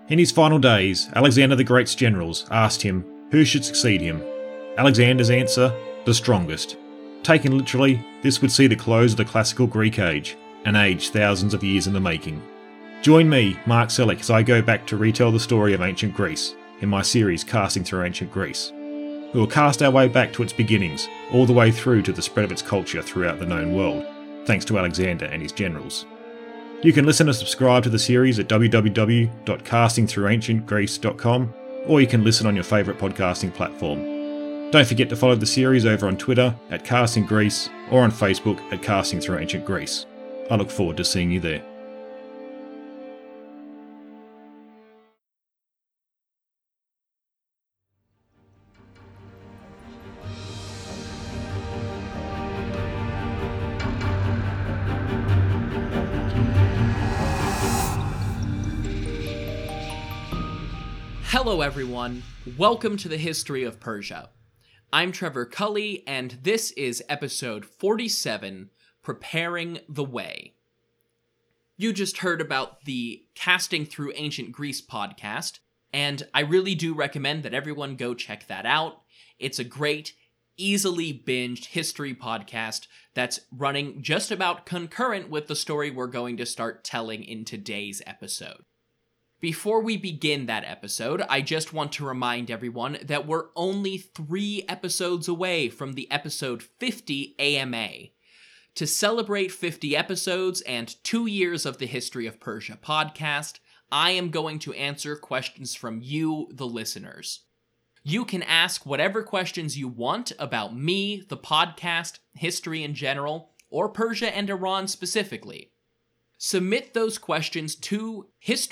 In his final days, Alexander the Great's generals asked him who should succeed him. Alexander's answer: the strongest. Taken literally, this would see the close of the classical Greek age, an age thousands of years in the making. Join me, Mark Selleck, as I go back to retell the story of ancient Greece in my series Casting Through Ancient Greece. We will cast our way back to its beginnings, all the way through to the spread of its culture throughout the known world, thanks to Alexander and his generals. You can listen and subscribe to the series at www.castingthroughancientgreece.com, or you can listen on your favourite podcasting platform. Don't forget to follow the series over on Twitter at Casting Greece or on Facebook at Casting Through Ancient Greece. I look forward to seeing you there. Hello everyone, welcome to the History of Persia. I'm Trevor Cully, and this is episode 47, Preparing the Way. You just heard about the Casting Through Ancient Greece podcast, and I really do recommend that everyone go check that out. It's a great, easily binged history podcast that's running just about concurrent with the story we're going to start telling in today's episode. Before we begin that episode, I just want to remind everyone that we're only 3 episodes away from the episode 50 AMA. To celebrate 50 episodes and 2 years of the History of Persia podcast, I am going to answer questions from you, the listeners. You can ask whatever questions you want about me, the podcast, history in general, or Persia and Iran specifically. Submit those questions to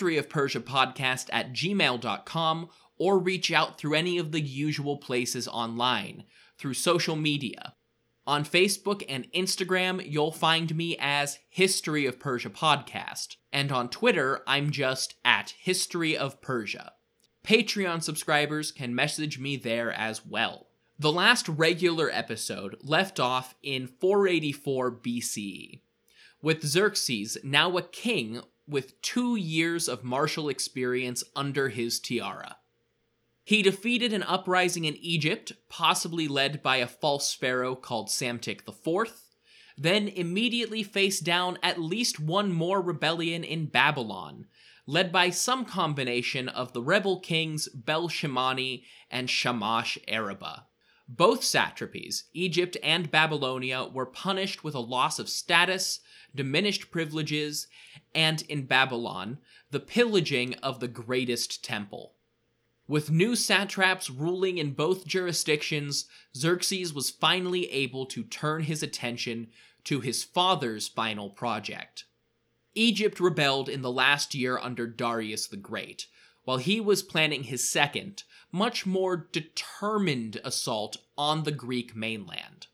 historyofpersiapodcast@gmail.com or reach out through any of the usual places online, through social media. On Facebook and Instagram, you'll find me as History of Persia Podcast, and on Twitter, I'm just at History of Persia. Patreon subscribers can message me there as well. The last regular episode left off in 484 BCE. With Xerxes, now a king with 2 years of martial experience under his tiara. He defeated an uprising in Egypt, possibly led by a false pharaoh called Psamtik IV, then immediately faced down at least one more rebellion in Babylon, led by some combination of the rebel kings Bel-Shemani and Shamash-Araba. Both satrapies, Egypt and Babylonia, were punished with a loss of status, diminished privileges, and in Babylon, the pillaging of the greatest temple. With new satraps ruling in both jurisdictions, Xerxes was finally able to turn his attention to his father's final project. Egypt rebelled in the last year under Darius the Great, while he was planning his second, much more determined assault on the Greek mainland.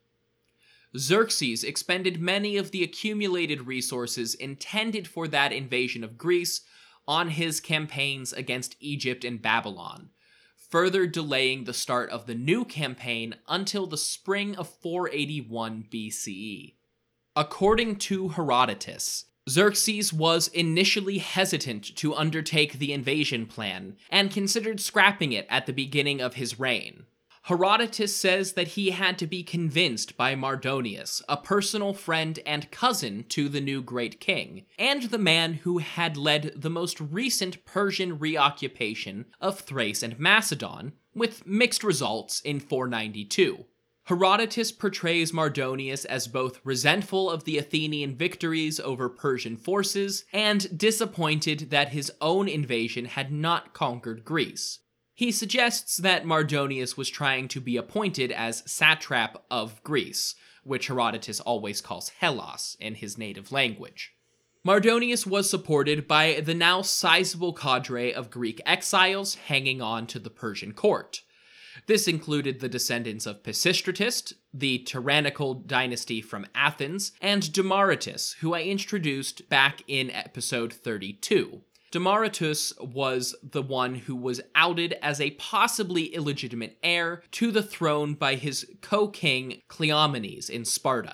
Xerxes expended many of the accumulated resources intended for that invasion of Greece on his campaigns against Egypt and Babylon, further delaying the start of the new campaign until the spring of 481 BCE. According to Herodotus, Xerxes was initially hesitant to undertake the invasion plan and considered scrapping it at the beginning of his reign. Herodotus says that he had to be convinced by Mardonius, a personal friend and cousin to the new great king, and the man who had led the most recent Persian reoccupation of Thrace and Macedon, with mixed results in 492. Herodotus portrays Mardonius as both resentful of the Athenian victories over Persian forces and disappointed that his own invasion had not conquered Greece. He suggests that Mardonius was trying to be appointed as satrap of Greece, which Herodotus always calls Hellas in his native language. Mardonius was supported by the now sizable cadre of Greek exiles hanging on to the Persian court. This included the descendants of Pisistratus, the tyrannical dynasty from Athens, and Demaratus, who I introduced back in episode 32. Demaratus was the one who was outed as a possibly illegitimate heir to the throne by his co-king Cleomenes in Sparta.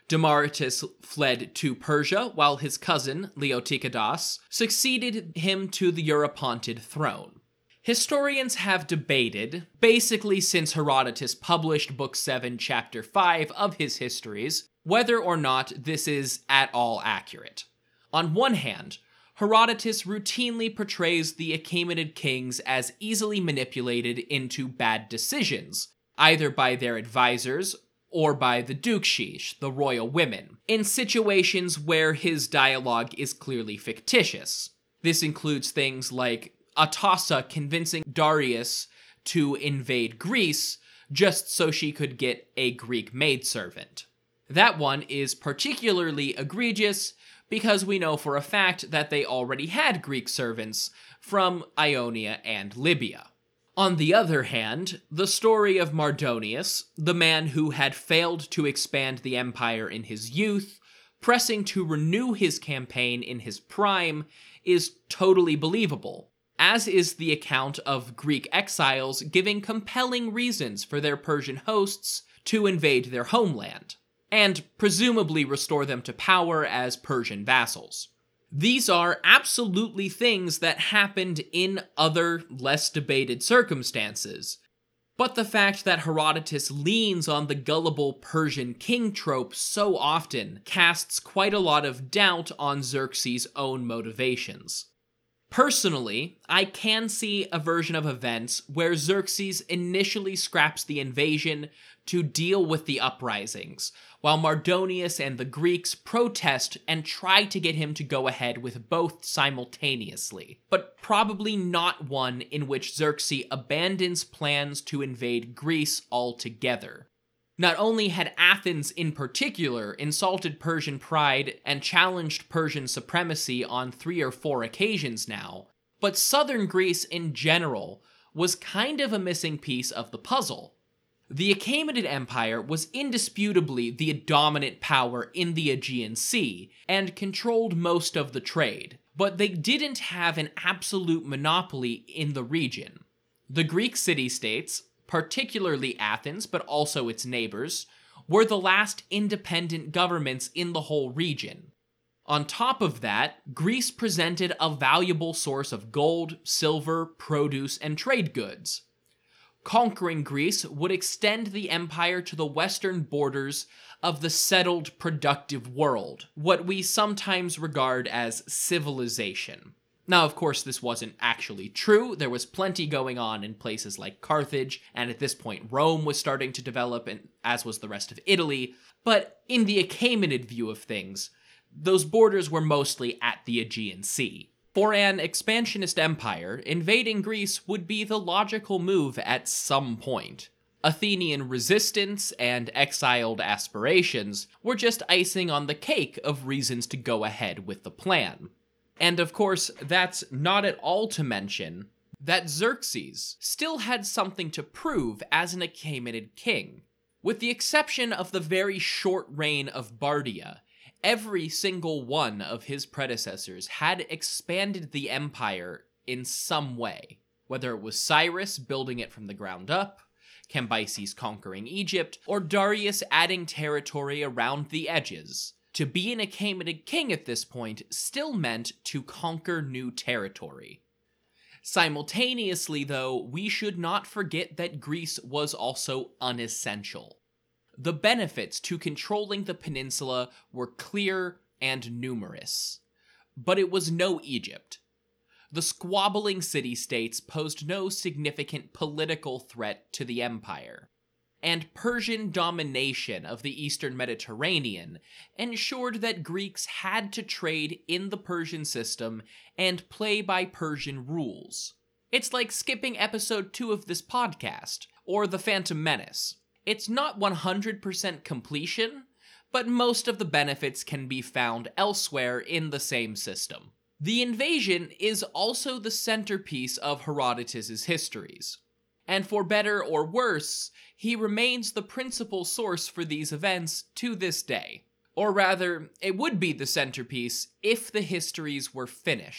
Demaratus fled to Persia, while his cousin, Leotychidas, succeeded him to the Eurypontid throne. Historians have debated, basically since Herodotus published Book 7, Chapter 5 of his histories, whether or not this is at all accurate. On one hand, Herodotus routinely portrays the Achaemenid kings as easily manipulated into bad decisions, either by their advisors or by the Dukshish, the royal women, in situations where his dialogue is clearly fictitious. This includes things like Atossa convincing Darius to invade Greece just so she could get a Greek maidservant. That one is particularly egregious because we know for a fact that they already had Greek servants from Ionia and Libya. On the other hand, the story of Mardonius, the man who had failed to expand the empire in his youth, pressing to renew his campaign in his prime, is totally believable, as is the account of Greek exiles giving compelling reasons for their Persian hosts to invade their homeland, and presumably restore them to power as Persian vassals. These are absolutely things that happened in other, less debated circumstances, but the fact that Herodotus leans on the gullible Persian king trope so often casts quite a lot of doubt on Xerxes' own motivations. Personally, I can see a version of events where Xerxes initially scraps the invasion to deal with the uprisings, while Mardonius and the Greeks protest and try to get him to go ahead with both simultaneously, but probably not one in which Xerxes abandons plans to invade Greece altogether. Not only had Athens in particular insulted Persian pride and challenged Persian supremacy on 3 or 4 occasions now, but southern Greece in general was kind of a missing piece of the puzzle. The Achaemenid Empire was indisputably the dominant power in the Aegean Sea and controlled most of the trade, but they didn't have an absolute monopoly in the region. The Greek city-states, particularly Athens, but also its neighbors, were the last independent governments in the whole region. On top of that, Greece presented a valuable source of gold, silver, produce, and trade goods. Conquering Greece would extend the empire to the western borders of the settled, productive world, what we sometimes regard as civilization. Now, of course, this wasn't actually true. There was plenty going on in places like Carthage, and at this point Rome was starting to develop, and as was the rest of Italy. But in the Achaemenid view of things, those borders were mostly at the Aegean Sea. For an expansionist empire, invading Greece would be the logical move at some point. Athenian resistance and exiled aspirations were just icing on the cake of reasons to go ahead with the plan. And of course, that's not at all to mention that Xerxes still had something to prove as an Achaemenid king. With the exception of the very short reign of Bardia, every single one of his predecessors had expanded the empire in some way, whether it was Cyrus building it from the ground up, Cambyses conquering Egypt, or Darius adding territory around the edges. To be an Achaemenid king at this point still meant to conquer new territory. Simultaneously, though, we should not forget that Greece was also unessential. The benefits to controlling the peninsula were clear and numerous. But it was no Egypt. The squabbling city-states posed no significant political threat to the empire, and Persian domination of the eastern Mediterranean ensured that Greeks had to trade in the Persian system and play by Persian rules. It's like skipping episode 2 of this podcast, or The Phantom Menace. It's not 100% completion, but most of the benefits can be found elsewhere in the same system. The invasion is also the centerpiece of Herodotus' histories, and for better or worse, he remains the principal source for these events to this day. Or rather, it would be the centerpiece if the histories were finished.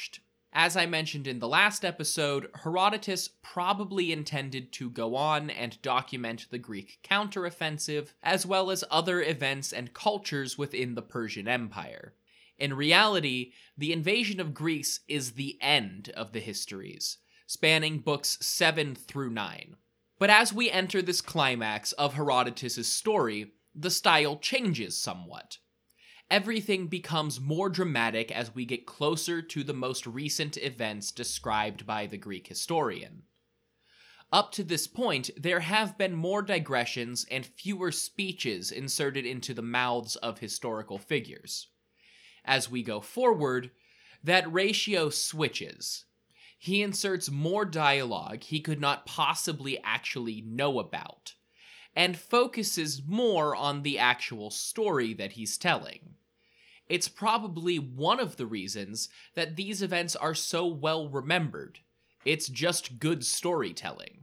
As I mentioned in the last episode, Herodotus probably intended to go on and document the Greek counteroffensive, as well as other events and cultures within the Persian Empire. In reality, the invasion of Greece is the end of the histories, spanning books 7 through 9. But as we enter this climax of Herodotus' story, the style changes somewhat. Everything becomes more dramatic as we get closer to the most recent events described by the Greek historian. Up to this point, there have been more digressions and fewer speeches inserted into the mouths of historical figures. As we go forward, that ratio switches. He inserts more dialogue he could not possibly actually know about, and focuses more on the actual story that he's telling. It's probably one of the reasons that these events are so well remembered. It's just good storytelling.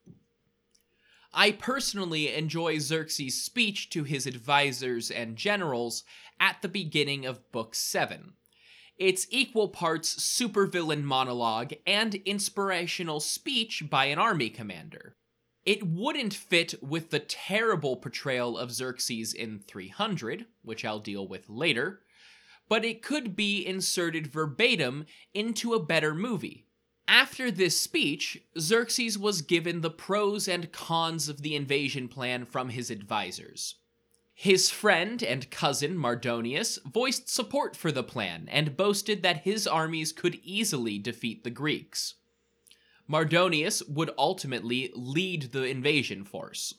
I personally enjoy Xerxes' speech to his advisors and generals at the beginning of Book 7. It's equal parts supervillain monologue and inspirational speech by an army commander. It wouldn't fit with the terrible portrayal of Xerxes in 300, which I'll deal with later, but it could be inserted verbatim into a better movie. After this speech, Xerxes was given the pros and cons of the invasion plan from his advisors. His friend and cousin Mardonius voiced support for the plan and boasted that his armies could easily defeat the Greeks. Mardonius would ultimately lead the invasion force.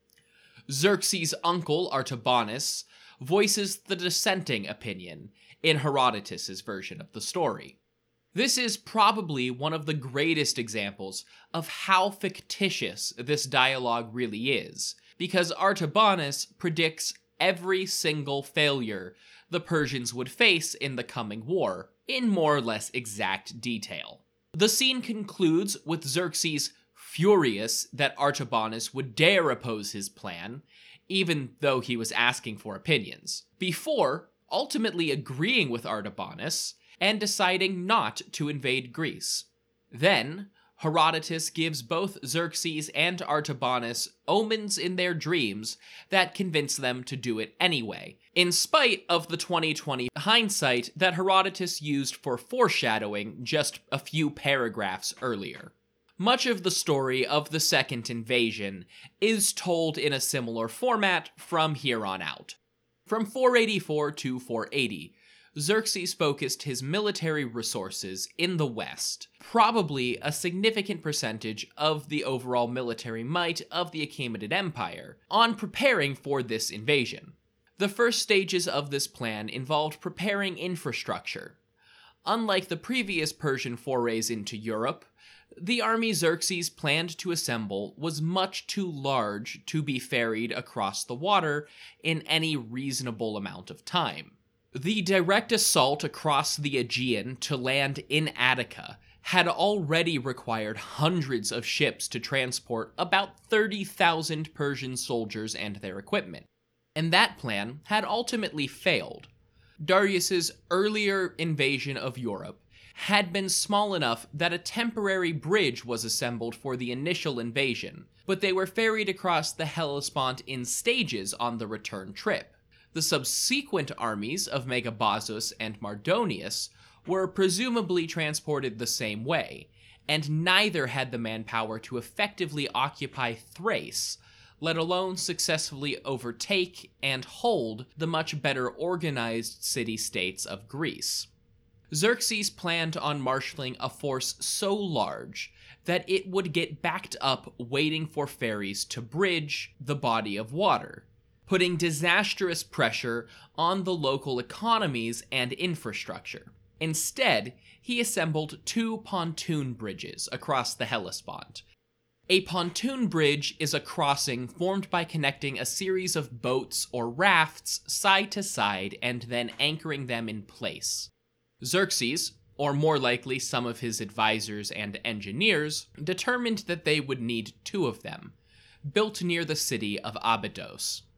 Xerxes' uncle Artabanus voices the dissenting opinion in Herodotus' version of the story. This is probably one of the greatest examples of how fictitious this dialogue really is, because Artabanus predicts every single failure the Persians would face in the coming war, in more or less exact detail. The scene concludes with Xerxes furious that Artabanus would dare oppose his plan, even though he was asking for opinions, before ultimately agreeing with Artabanus and deciding not to invade Greece. Then, Herodotus gives both Xerxes and Artabanus omens in their dreams that convince them to do it anyway, in spite of the 2020 hindsight that Herodotus used for foreshadowing just a few paragraphs earlier. Much of the story of the Second Invasion is told in a similar format from here on out. From 484 to 480, Xerxes focused his military resources in the west, probably a significant percentage of the overall military might of the Achaemenid Empire, on preparing for this invasion. The first stages of this plan involved preparing infrastructure. Unlike the previous Persian forays into Europe, the army Xerxes planned to assemble was much too large to be ferried across the water in any reasonable amount of time. The direct assault across the Aegean to land in Attica had already required hundreds of ships to transport about 30,000 Persian soldiers and their equipment, and that plan had ultimately failed. Darius's earlier invasion of Europe had been small enough that a temporary bridge was assembled for the initial invasion, but they were ferried across the Hellespont in stages on the return trip. The subsequent armies of Megabazus and Mardonius were presumably transported the same way, and neither had the manpower to effectively occupy Thrace, let alone successfully overtake and hold the much better organized city-states of Greece. Xerxes planned on marshaling a force so large that it would get backed up waiting for ferries to bridge the body of water, putting disastrous pressure on the local economies and infrastructure. Instead, he assembled 2 pontoon bridges across the Hellespont. A pontoon bridge is a crossing formed by connecting a series of boats or rafts side to side and then anchoring them in place. Xerxes, or more likely some of his advisors and engineers, determined that they would need 2 of them, built near the city of Abydos.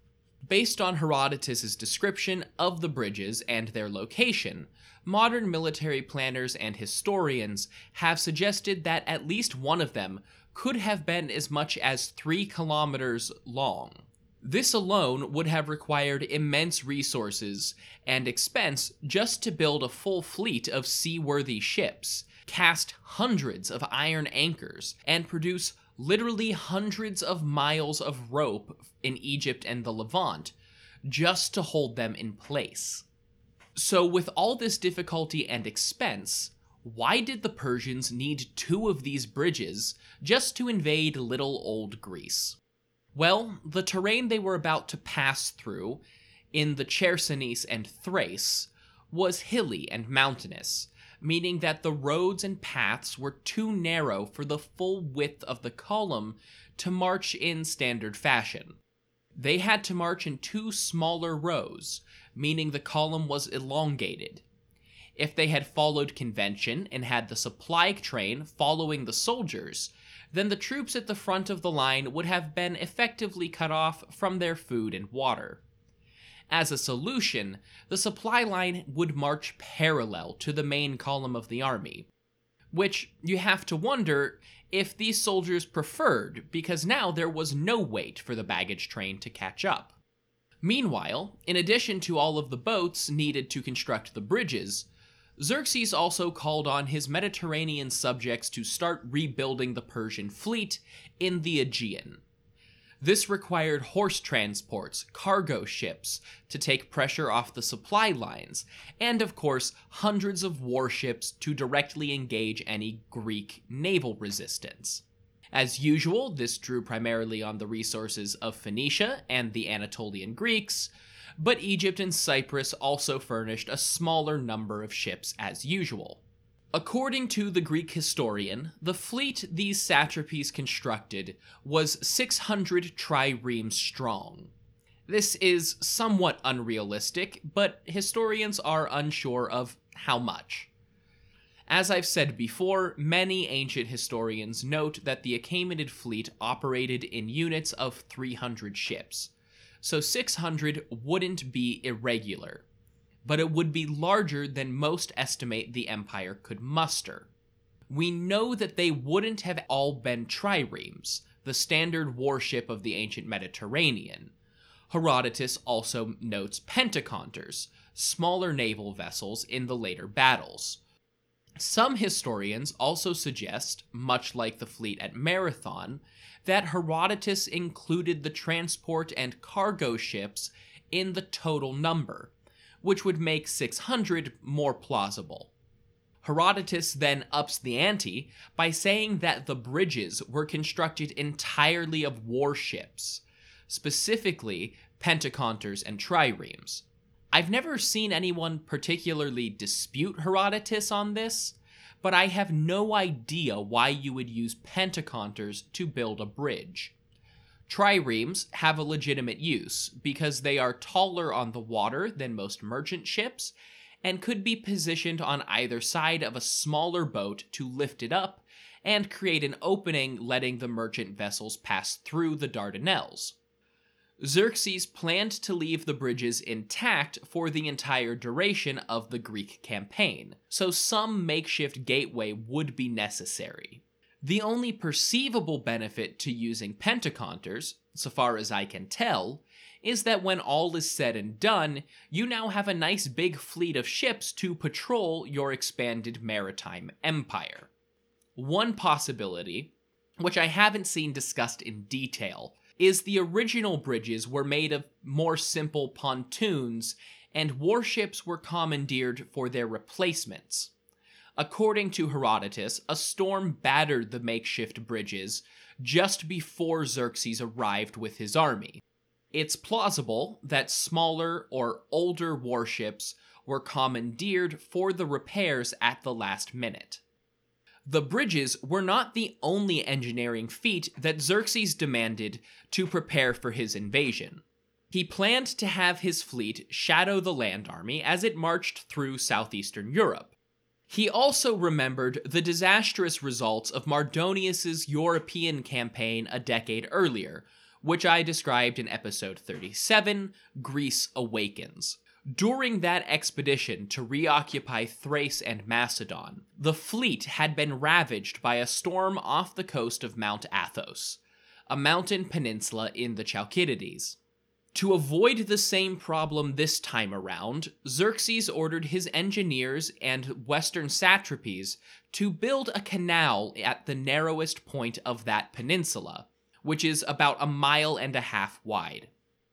Based on Herodotus' description of the bridges and their location, modern military planners and historians have suggested that at least one of them could have been as much as 3 kilometers long. This alone would have required immense resources and expense just to build a full fleet of seaworthy ships, cast hundreds of iron anchors, and produce literally hundreds of miles of rope in Egypt and the Levant just to hold them in place. So with all this difficulty and expense, why did the Persians need 2 of these bridges just to invade little old Greece? Well, the terrain they were about to pass through in the Chersonese and Thrace was hilly and mountainous, meaning that the roads and paths were too narrow for the full width of the column to march in standard fashion. They had to march in 2 smaller rows, meaning the column was elongated. If they had followed convention and had the supply train following the soldiers, then the troops at the front of the line would have been effectively cut off from their food and water. As a solution, the supply line would march parallel to the main column of the army, which you have to wonder if these soldiers preferred, because now there was no wait for the baggage train to catch up. Meanwhile, in addition to all of the boats needed to construct the bridges, Xerxes also called on his Mediterranean subjects to start rebuilding the Persian fleet in the Aegean. This required horse transports, cargo ships to take pressure off the supply lines, and of course, hundreds of warships to directly engage any Greek naval resistance. As usual, this drew primarily on the resources of Phoenicia and the Anatolian Greeks, but Egypt and Cyprus also furnished a smaller number of ships as usual. According to the Greek historian, the fleet these satrapies constructed was 600 triremes strong. This is somewhat unrealistic, but historians are unsure of how much. As I've said before, many ancient historians note that the Achaemenid fleet operated in units of 300 ships, so 600 wouldn't be irregular, but it would be larger than most estimate the empire could muster. We know that they wouldn't have all been triremes, the standard warship of the ancient Mediterranean. Herodotus also notes pentaconters, smaller naval vessels in the later battles. Some historians also suggest, much like the fleet at Marathon, that Herodotus included the transport and cargo ships in the total number, which would make 600 more plausible. Herodotus then ups the ante by saying that the bridges were constructed entirely of warships, specifically pentaconters and triremes. I've never seen anyone particularly dispute Herodotus on this, but I have no idea why you would use pentaconters to build a bridge. Triremes have a legitimate use because they are taller on the water than most merchant ships and could be positioned on either side of a smaller boat to lift it up and create an opening letting the merchant vessels pass through the Dardanelles. Xerxes planned to leave the bridges intact for the entire duration of the Greek campaign, so some makeshift gateway would be necessary. The only perceivable benefit to using pentaconters, so far as I can tell, is that when all is said and done, you now have a nice big fleet of ships to patrol your expanded maritime empire. One possibility, which I haven't seen discussed in detail, is the original bridges were made of more simple pontoons, and warships were commandeered for their replacements. According to Herodotus, a storm battered the makeshift bridges just before Xerxes arrived with his army. It's plausible that smaller or older warships were commandeered for the repairs at the last minute. The bridges were not the only engineering feat that Xerxes demanded to prepare for his invasion. He planned to have his fleet shadow the land army as it marched through southeastern Europe. He also remembered the disastrous results of Mardonius's European campaign a decade earlier, which I described in episode 37, Greece Awakens. During that expedition to reoccupy Thrace and Macedon, the fleet had been ravaged by a storm off the coast of Mount Athos, a mountain peninsula in the Chalcidides. To avoid the same problem this time around, Xerxes ordered his engineers and western satrapies to build a canal at the narrowest point of that peninsula, which is about 1.5 miles wide.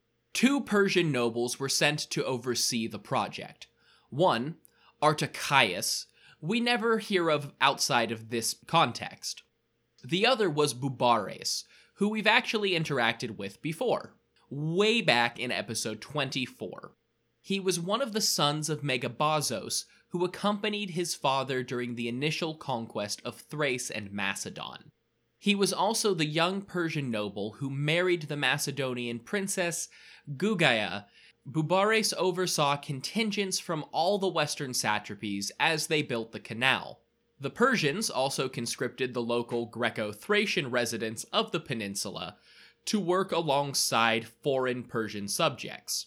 2 Persian nobles were sent to oversee the project. One, Artachias, we never hear of outside of this context. The other was Bubares, who we've actually interacted with before, way back in episode 24. He was one of the sons of Megabazos, who accompanied his father during the initial conquest of Thrace and Macedon. He was also the young Persian noble who married the Macedonian princess Gugaya. Bubares oversaw contingents from all the western satrapies as they built the canal. The Persians also conscripted the local Greco-Thracian residents of the peninsula to work alongside foreign Persian subjects.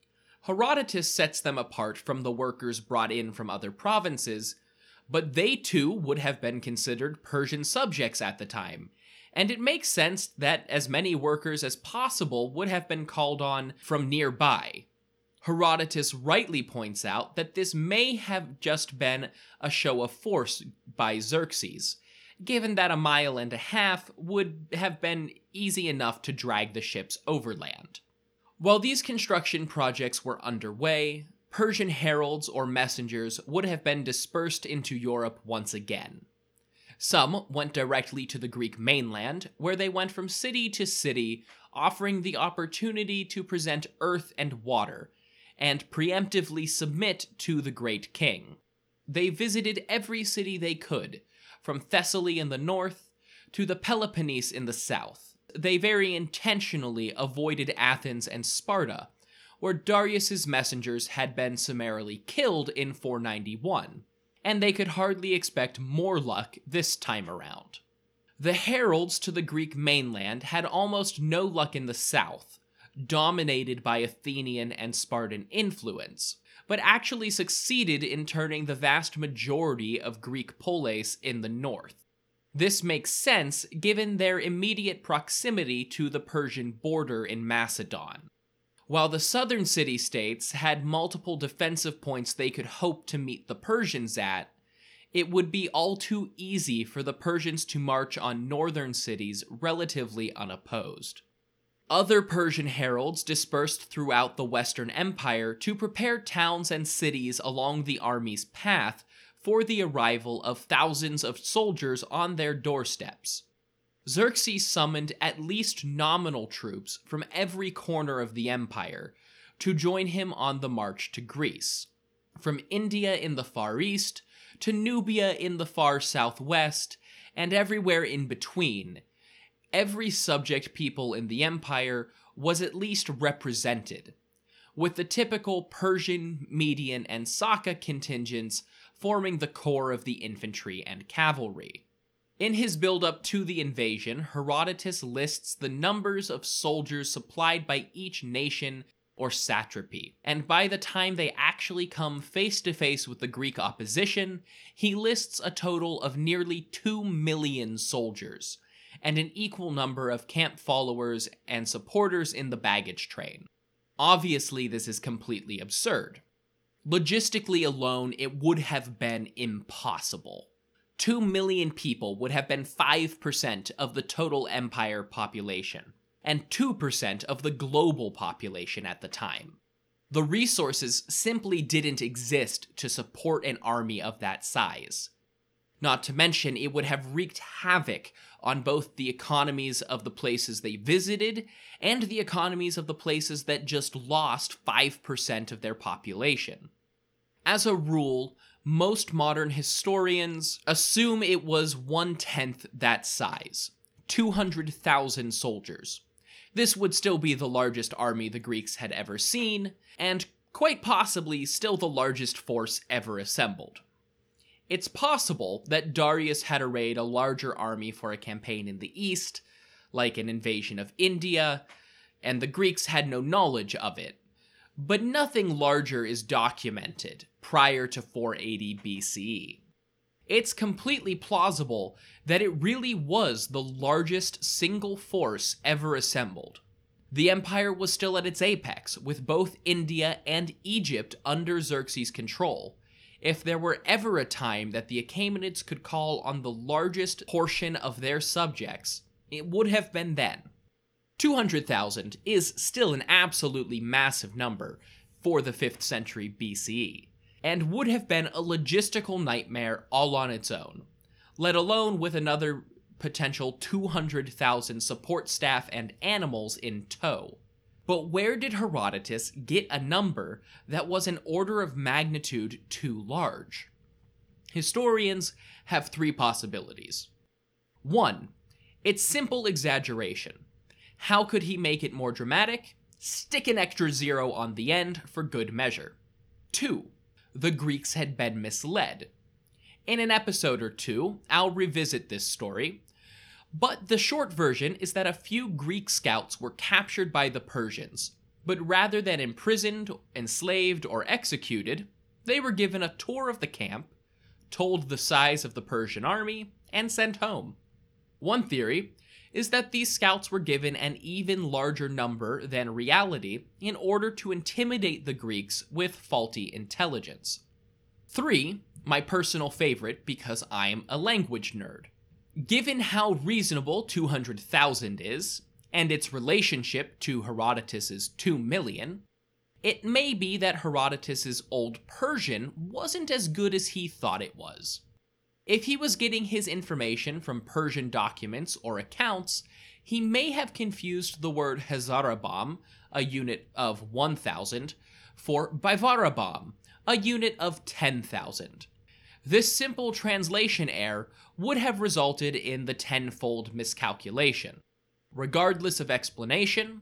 Herodotus sets them apart from the workers brought in from other provinces, but they too would have been considered Persian subjects at the time, and it makes sense that as many workers as possible would have been called on from nearby. Herodotus rightly points out that this may have just been a show of force by Xerxes, given that 1.5 miles would have been easy enough to drag the ships overland. While these construction projects were underway, Persian heralds or messengers would have been dispersed into Europe once again. Some went directly to the Greek mainland, where they went from city to city, offering the opportunity to present earth and water, and preemptively submit to the great king. They visited every city they could, from Thessaly in the north to the Peloponnese in the south. They very intentionally avoided Athens and Sparta, where Darius's messengers had been summarily killed in 491, and they could hardly expect more luck this time around. The heralds to the Greek mainland had almost no luck in the south, dominated by Athenian and Spartan influence, but actually succeeded in turning the vast majority of Greek polis in the north. This makes sense given their immediate proximity to the Persian border in Macedon. While the southern city-states had multiple defensive points they could hope to meet the Persians at, it would be all too easy for the Persians to march on northern cities relatively unopposed. Other Persian heralds dispersed throughout the Western Empire to prepare towns and cities along the army's path for the arrival of thousands of soldiers on their doorsteps. Xerxes summoned at least nominal troops from every corner of the empire to join him on the march to Greece, from India in the far east to Nubia in the far southwest, and everywhere in between. Every subject people in the empire was at least represented, with the typical Persian, Median, and Saka contingents forming the core of the infantry and cavalry. In his build-up to the invasion, Herodotus lists the numbers of soldiers supplied by each nation or satrapy, and by the time they actually come face-to-face with the Greek opposition, he lists a total of nearly 2 million soldiers, and an equal number of camp followers and supporters in the baggage train. Obviously, this is completely absurd. Logistically alone, it would have been impossible. 2 million people would have been 5% of the total empire population, and 2% of the global population at the time. The resources simply didn't exist to support an army of that size. Not to mention, it would have wreaked havoc on both the economies of the places they visited and the economies of the places that just lost 5% of their population. As a rule, most modern historians assume it was 1/10 that size, 200,000 soldiers. This would still be the largest army the Greeks had ever seen, and quite possibly still the largest force ever assembled. It's possible that Darius had arrayed a larger army for a campaign in the east, like an invasion of India, and the Greeks had no knowledge of it. But nothing larger is documented prior to 480 BCE. It's completely plausible that it really was the largest single force ever assembled. The empire was still at its apex, with both India and Egypt under Xerxes' control. If there were ever a time that the Achaemenids could call on the largest portion of their subjects, it would have been then. 200,000 is still an absolutely massive number for the 5th century BCE, and would have been a logistical nightmare all on its own, let alone with another potential 200,000 support staff and animals in tow. But where did Herodotus get a number that was an order of magnitude too large? Historians have 3 possibilities. 1. It's simple exaggeration. How could he make it more dramatic? Stick an extra 0 on the end for good measure. 2. The Greeks had been misled. In an episode or 2, I'll revisit this story, but the short version is that a few Greek scouts were captured by the Persians, but rather than imprisoned, enslaved, or executed, they were given a tour of the camp, told the size of the Persian army, and sent home. One theory is that these scouts were given an even larger number than reality in order to intimidate the Greeks with faulty intelligence. 3, my personal favorite because I'm a language nerd. Given how reasonable 200,000 is, and its relationship to Herodotus's 2 million, it may be that Herodotus's Old Persian wasn't as good as he thought it was. If he was getting his information from Persian documents or accounts, he may have confused the word Hazarabam, a unit of 1,000, for Bivarabam, a unit of 10,000. This simple translation error would have resulted in the tenfold miscalculation. Regardless of explanation,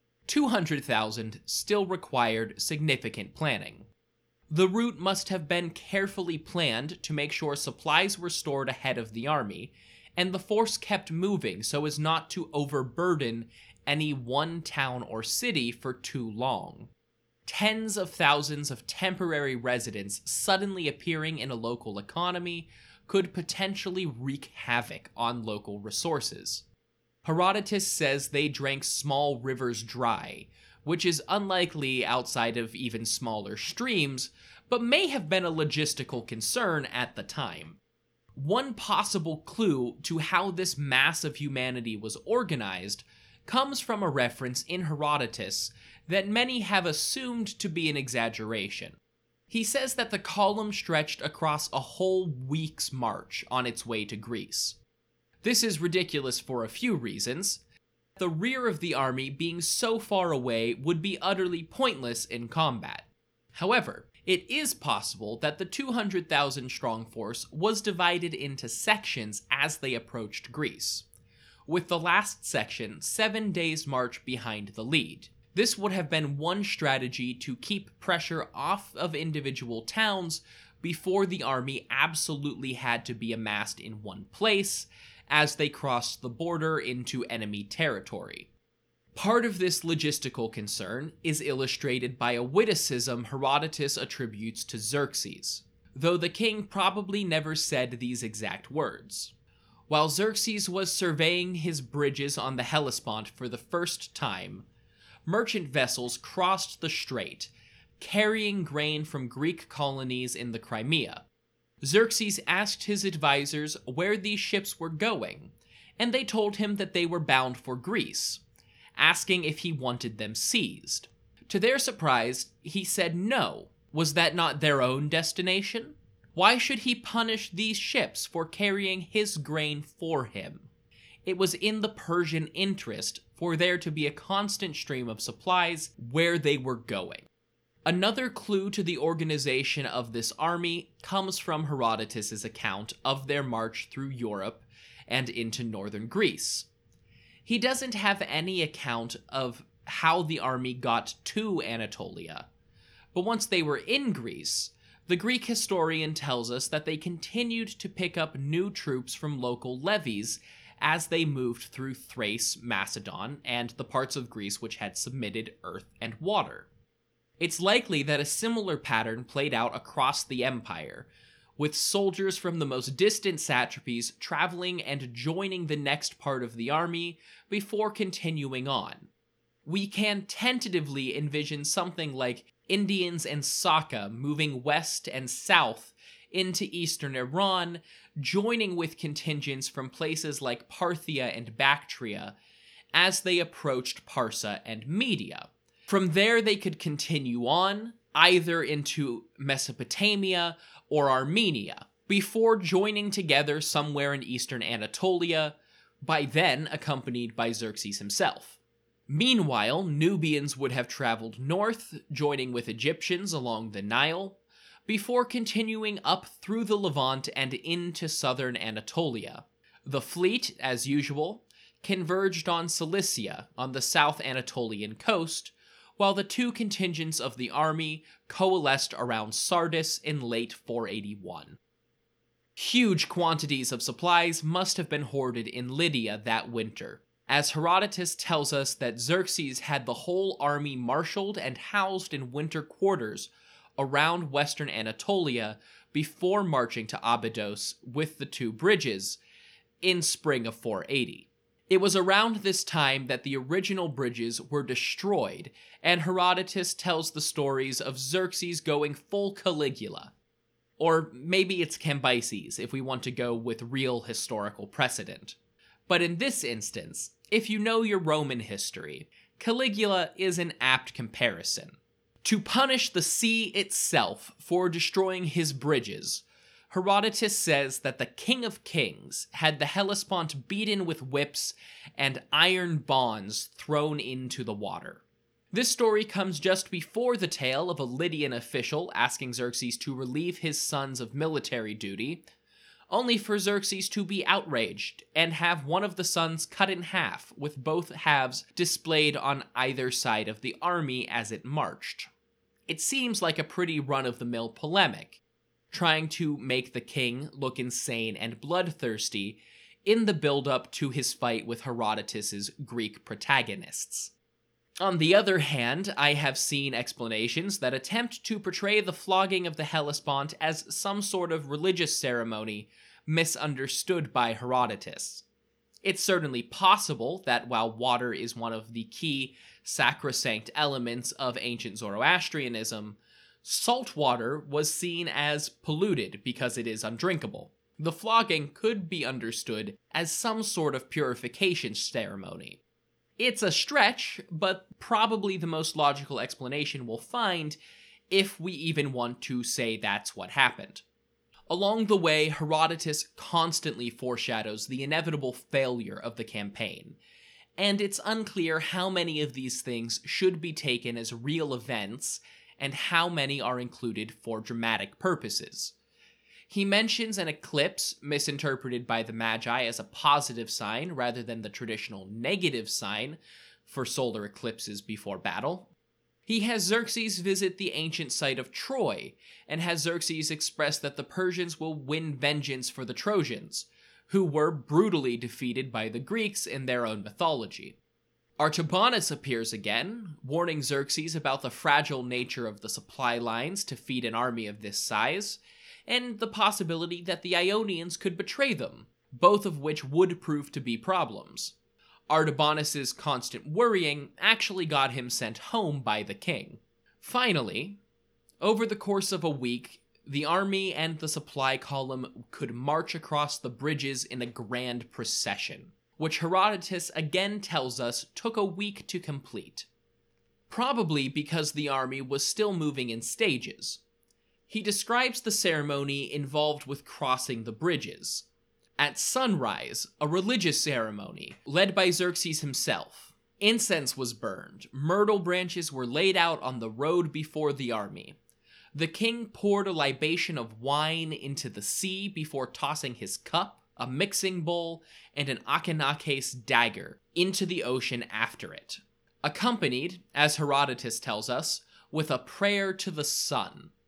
200,000 still required significant planning. The route must have been carefully planned to make sure supplies were stored ahead of the army, and the force kept moving so as not to overburden any one town or city for too long. Tens of thousands of temporary residents suddenly appearing in a local economy could potentially wreak havoc on local resources. Herodotus says they drank small rivers dry, which is unlikely outside of even smaller streams, but may have been a logistical concern at the time. One possible clue to how this mass of humanity was organized comes from a reference in Herodotus that many have assumed to be an exaggeration. He says that the column stretched across a whole week's march on its way to Greece. This is ridiculous for a few reasons. The rear of the army being so far away would be utterly pointless in combat. However, it is possible that the 200,000 strong force was divided into sections as they approached Greece, with the last section 7 days' march behind the lead. This would have been one strategy to keep pressure off of individual towns before the army absolutely had to be amassed in one place as they crossed the border into enemy territory. Part of this logistical concern is illustrated by a witticism Herodotus attributes to Xerxes, though the king probably never said these exact words. While Xerxes was surveying his bridges on the Hellespont for the first time, merchant vessels crossed the strait, carrying grain from Greek colonies in the Crimea. Xerxes asked his advisors where these ships were going, and they told him that they were bound for Greece, asking if he wanted them seized. To their surprise, he said no. Was that not their own destination? Why should he punish these ships for carrying his grain for him? It was in the Persian interest for there to be a constant stream of supplies where they were going. Another clue to the organization of this army comes from Herodotus' account of their march through Europe and into northern Greece. He doesn't have any account of how the army got to Anatolia, but once they were in Greece, the Greek historian tells us that they continued to pick up new troops from local levies as they moved through Thrace, Macedon, and the parts of Greece which had submitted earth and water. It's likely that a similar pattern played out across the empire, with soldiers from the most distant satrapies traveling and joining the next part of the army before continuing on. We can tentatively envision something like Indians and Saka moving west and south into eastern Iran, joining with contingents from places like Parthia and Bactria as they approached Parsa and Media. From there they could continue on, either into Mesopotamia or Armenia, before joining together somewhere in eastern Anatolia, by then accompanied by Xerxes himself. Meanwhile, Nubians would have traveled north, joining with Egyptians along the Nile, before continuing up through the Levant and into southern Anatolia. The fleet, as usual, converged on Cilicia on the South Anatolian coast, while the two contingents of the army coalesced around Sardis in late 481. Huge quantities of supplies must have been hoarded in Lydia that winter, as Herodotus tells us that Xerxes had the whole army marshaled and housed in winter quarters around western Anatolia before marching to Abydos with the two bridges in spring of 480. It was around this time that the original bridges were destroyed, and Herodotus tells the stories of Xerxes going full Caligula. Or maybe it's Cambyses, if we want to go with real historical precedent. But in this instance, if you know your Roman history, Caligula is an apt comparison. To punish the sea itself for destroying his bridges, Herodotus says that the King of Kings had the Hellespont beaten with whips and iron bonds thrown into the water. This story comes just before the tale of a Lydian official asking Xerxes to relieve his sons of military duty, only for Xerxes to be outraged and have one of the sons cut in half, with both halves displayed on either side of the army as it marched. It seems like a pretty run-of-the-mill polemic, trying to make the king look insane and bloodthirsty in the build-up to his fight with Herodotus's Greek protagonists. On the other hand, I have seen explanations that attempt to portray the flogging of the Hellespont as some sort of religious ceremony misunderstood by Herodotus. It's certainly possible that while water is one of the key sacrosanct elements of ancient Zoroastrianism, salt water was seen as polluted because it is undrinkable. The flogging could be understood as some sort of purification ceremony. It's a stretch, but probably the most logical explanation we'll find if we even want to say that's what happened. Along the way, Herodotus constantly foreshadows the inevitable failure of the campaign, and it's unclear how many of these things should be taken as real events and how many are included for dramatic purposes. He mentions an eclipse misinterpreted by the Magi as a positive sign rather than the traditional negative sign for solar eclipses before battle. He has Xerxes visit the ancient site of Troy, and has Xerxes express that the Persians will win vengeance for the Trojans, who were brutally defeated by the Greeks in their own mythology. Artabanus appears again, warning Xerxes about the fragile nature of the supply lines to feed an army of this size, and the possibility that the Ionians could betray them, both of which would prove to be problems. Artabanus's constant worrying actually got him sent home by the king. Finally, over the course of a week, the army and the supply column could march across the bridges in a grand procession, which Herodotus again tells us took a week to complete. Probably because the army was still moving in stages. He describes the ceremony involved with crossing the bridges. At sunrise, a religious ceremony, led by Xerxes himself. Incense was burned, myrtle branches were laid out on the road before the army. The king poured a libation of wine into the sea before tossing his cup, a mixing bowl, and an Akinakes dagger into the ocean after it, accompanied, as Herodotus tells us, with a prayer to the sun.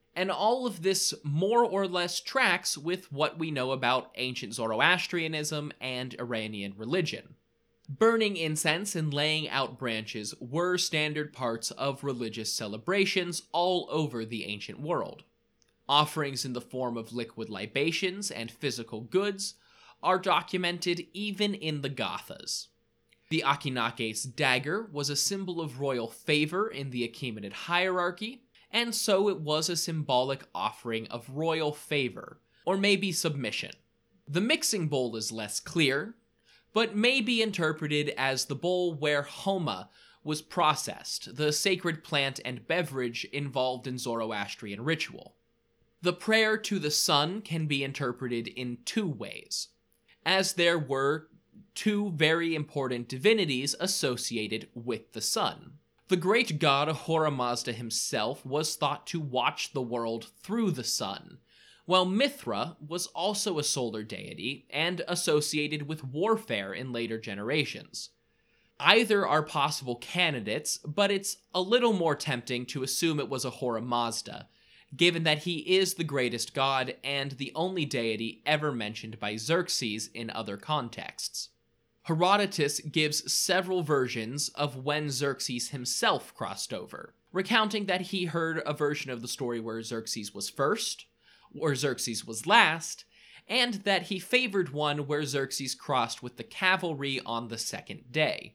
And all of this more or less tracks with what we know about ancient Zoroastrianism and Iranian religion. Burning incense and laying out branches were standard parts of religious celebrations all over the ancient world. Offerings in the form of liquid libations and physical goods are documented even in the Gathas. The Akhenates dagger was a symbol of royal favor in the Achaemenid hierarchy, and so it was a symbolic offering of royal favor, or maybe submission. The mixing bowl is less clear, but may be interpreted as the bowl where homa was processed, the sacred plant and beverage involved in Zoroastrian ritual. The prayer to the sun can be interpreted in two ways, as there were two very important divinities associated with the sun. The great god Ahura Mazda himself was thought to watch the world through the sun, while Mithra was also a solar deity and associated with warfare in later generations. Either are possible candidates, but it's a little more tempting to assume it was Ahura Mazda, given that he is the greatest god and the only deity ever mentioned by Xerxes in other contexts. Herodotus gives several versions of when Xerxes himself crossed over, recounting that he heard a version of the story where Xerxes was first, where Xerxes was last, and that he favored one where Xerxes crossed with the cavalry on the second day.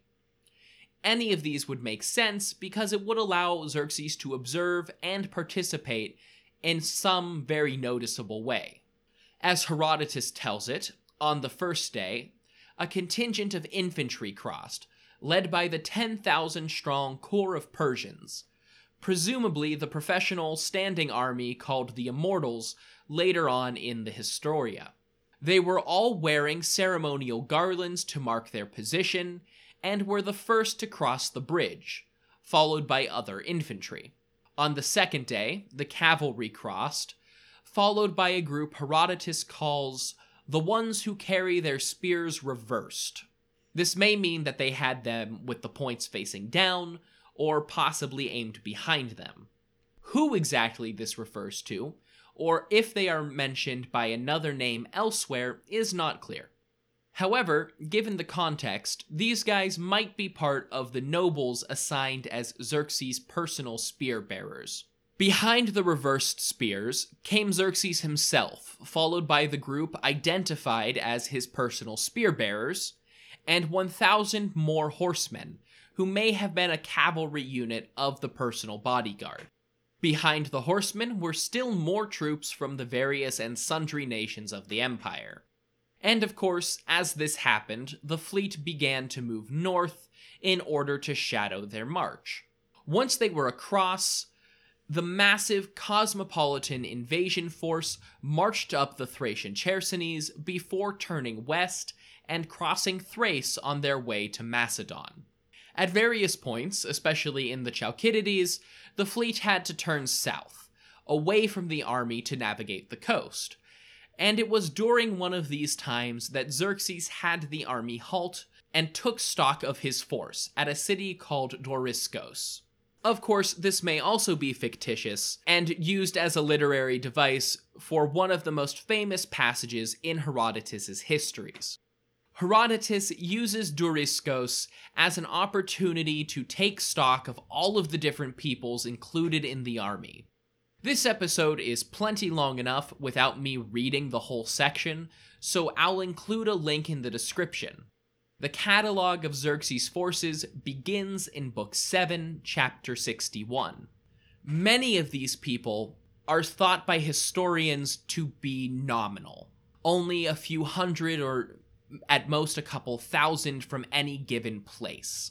Any of these would make sense because it would allow Xerxes to observe and participate in some very noticeable way. As Herodotus tells it, on the first day, a contingent of infantry crossed, led by the 10,000-strong corps of Persians, presumably the professional standing army called the Immortals later on in the Historia. They were all wearing ceremonial garlands to mark their position, and were the first to cross the bridge, followed by other infantry. On the second day, the cavalry crossed, followed by a group Herodotus calls the ones who carry their spears reversed. This may mean that they had them with the points facing down, or possibly aimed behind them. Who exactly this refers to, or if they are mentioned by another name elsewhere, is not clear. However, given the context, these guys might be part of the nobles assigned as Xerxes' personal spear bearers. Behind the reversed spears came Xerxes himself, followed by the group identified as his personal spear bearers, and 1,000 more horsemen, who may have been a cavalry unit of the personal bodyguard. Behind the horsemen were still more troops from the various and sundry nations of the empire. And of course, as this happened, the fleet began to move north in order to shadow their march. Once they were across, the massive cosmopolitan invasion force marched up the Thracian Chersonese before turning west and crossing Thrace on their way to Macedon. At various points, especially in the Chalcidides, the fleet had to turn south, away from the army to navigate the coast. And it was during one of these times that Xerxes had the army halt and took stock of his force at a city called Doriscos. Of course, this may also be fictitious and used as a literary device for one of the most famous passages in Herodotus's histories. Herodotus uses Doriscos as an opportunity to take stock of all of the different peoples included in the army. This episode is plenty long enough without me reading the whole section, so I'll include a link in the description. The catalog of Xerxes' forces begins in Book 7, Chapter 61. Many of these people are thought by historians to be nominal. Only a few hundred or at most a couple thousand from any given place.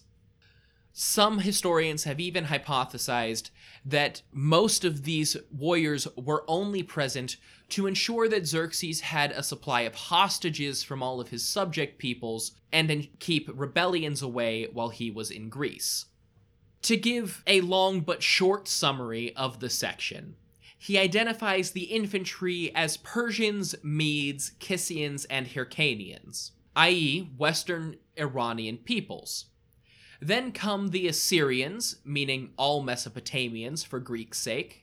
Some historians have even hypothesized that most of these warriors were only present to ensure that Xerxes had a supply of hostages from all of his subject peoples and then keep rebellions away while he was in Greece. To give a long but short summary of the section, he identifies the infantry as Persians, Medes, Kissians, and Hyrcanians, i.e. Western Iranian peoples. Then come the Assyrians, meaning all Mesopotamians for Greek's sake,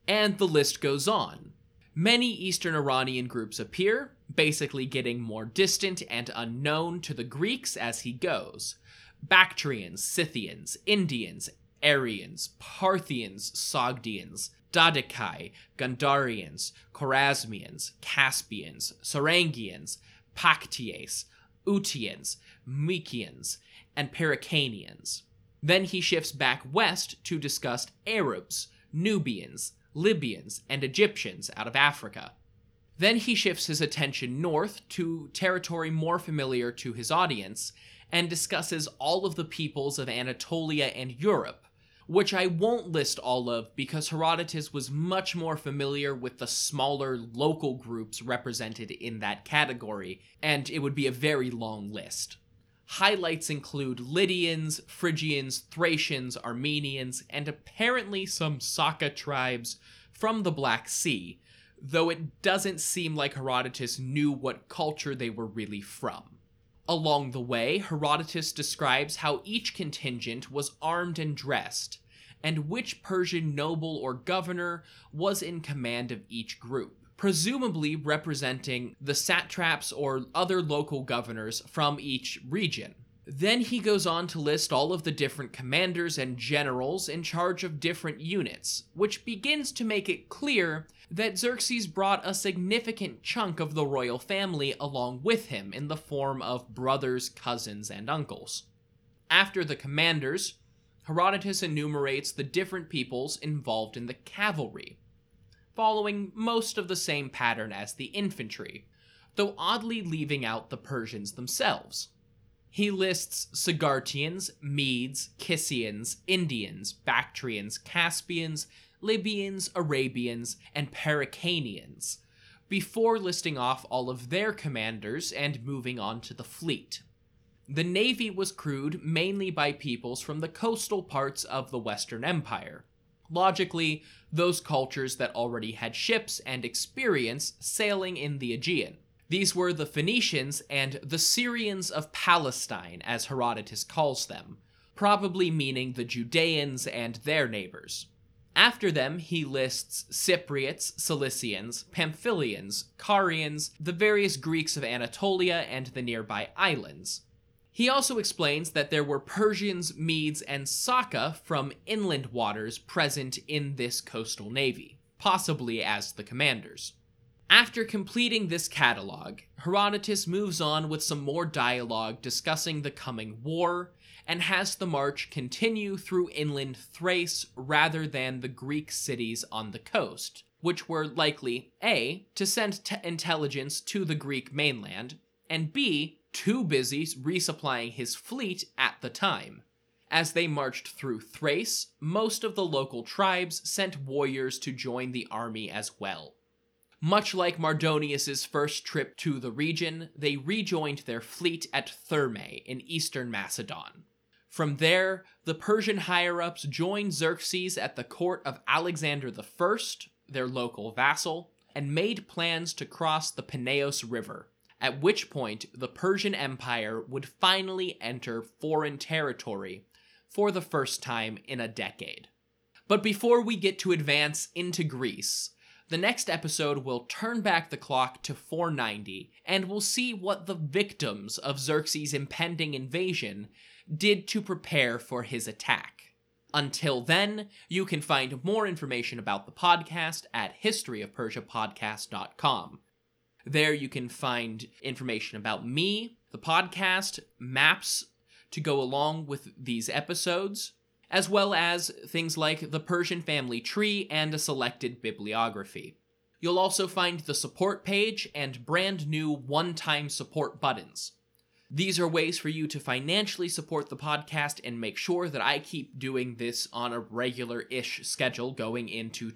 And the list goes on. Many Eastern Iranian groups appear, basically getting more distant and unknown to the Greeks as he goes. Bactrians, Scythians, Indians, Aryans, Parthians, Sogdians, Dadekai, Gandharians, Khwarezmians, Caspians, Sarangians, Paktias, Utians, Mykians, and Pericanians. Then he shifts back west to discuss Arabs, Nubians, Libyans, and Egyptians out of Africa. Then he shifts his attention north to territory more familiar to his audience and discusses all of the peoples of Anatolia and Europe, which I won't list all of because Herodotus was much more familiar with the smaller local groups represented in that category, and it would be a very long list. Highlights include Lydians, Phrygians, Thracians, Armenians, and apparently some Saka tribes from the Black Sea, though it doesn't seem like Herodotus knew what culture they were really from. Along the way, Herodotus describes how each contingent was armed and dressed, and which Persian noble or governor was in command of each group, presumably representing the satraps or other local governors from each region. Then he goes on to list all of the different commanders and generals in charge of different units, which begins to make it clear that Xerxes brought a significant chunk of the royal family along with him in the form of brothers, cousins, and uncles. After the commanders, Herodotus enumerates the different peoples involved in the cavalry, following most of the same pattern as the infantry, though oddly leaving out the Persians themselves. He lists Sagartians, Medes, Kissians, Indians, Bactrians, Caspians, Libyans, Arabians, and Pericanians, before listing off all of their commanders and moving on to the fleet. The navy was crewed mainly by peoples from the coastal parts of the Western Empire. Logically, those cultures that already had ships and experience sailing in the Aegean. These were the Phoenicians and the Syrians of Palestine, as Herodotus calls them, probably meaning the Judeans and their neighbors. After them, he lists Cypriots, Cilicians, Pamphylians, Carians, the various Greeks of Anatolia, and the nearby islands. He also explains that there were Persians, Medes, and Saka from inland waters present in this coastal navy, possibly as the commanders. After completing this catalog, Herodotus moves on with some more dialogue discussing the coming war, and has the march continue through inland Thrace rather than the Greek cities on the coast, which were likely A, to send intelligence to the Greek mainland, and B, too busy resupplying his fleet at the time. As they marched through Thrace, most of the local tribes sent warriors to join the army as well. Much like Mardonius's first trip to the region, they rejoined their fleet at Thermae in eastern Macedon. From there, the Persian higher-ups joined Xerxes at the court of Alexander I, their local vassal, and made plans to cross the Peneus River, at which point the Persian Empire would finally enter foreign territory for the first time in a decade. But before we get to advance into Greece, the next episode will turn back the clock to 490, and we'll see what the victims of Xerxes' impending invasion did to prepare for his attack. Until then, you can find more information about the podcast at historyofpersiapodcast.com. There you can find information about me, the podcast, maps to go along with these episodes, as well as things like the Persian family tree and a selected bibliography. You'll also find the support page and brand new one-time support buttons. These are ways for you to financially support the podcast and make sure that I keep doing this on a regular-ish schedule going into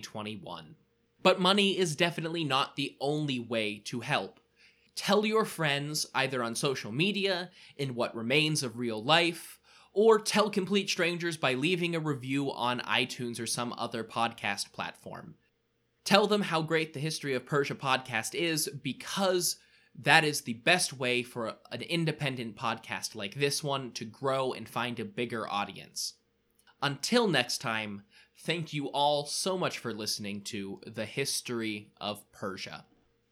2021. But money is definitely not the only way to help. Tell your friends, either on social media, in what remains of real life, or tell complete strangers by leaving a review on iTunes or some other podcast platform. Tell them how great the History of Persia podcast is, because that is the best way for an independent podcast like this one to grow and find a bigger audience. Until next time, Thank you all so much for listening to The History of Persia.